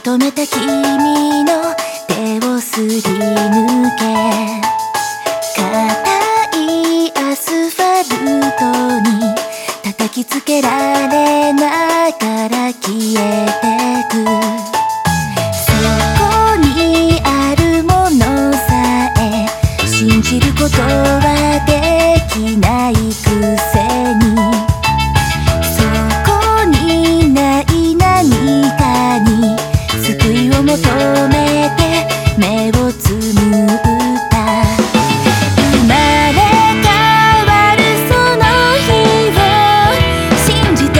求めた君の手をすり抜け、硬いアスファルトに叩きつけられながら消えてく。そこにあるものさえ信じることはできないくせに、そこにない何かに救いを求めて目をつむった。生まれ変わるその日を信じて、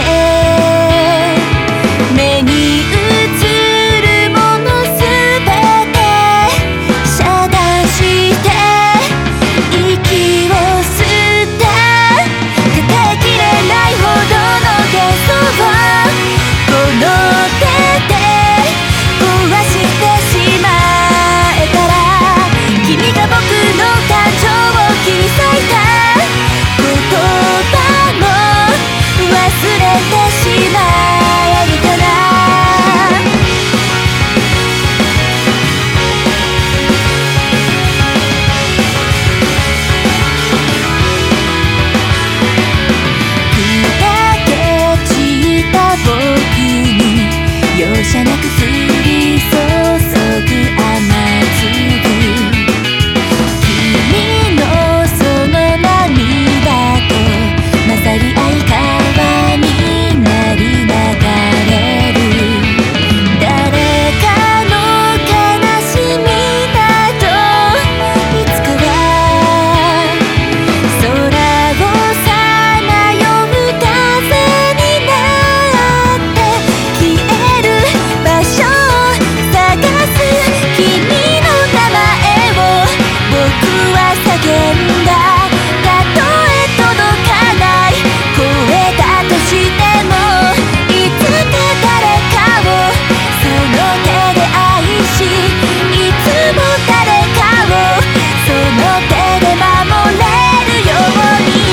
目に映るものすべて遮断して息を吸った。数えきれないほどのゲソをこの手で壊してしまえたら、君が僕の感情を切り裂いた言葉も忘れてしまえるかな。砕け散った僕に容赦なく降り注ぐ雨粒、君のその涙と混ざり合い川になり流れる。誰かの悲しみなどいつかは空をさまよう風になって消える場所を探す。君の名前を僕は叫んだ。たとえ届かない声だとしても、いつか誰かをその手で愛し、いつも誰かをその手で守れるように。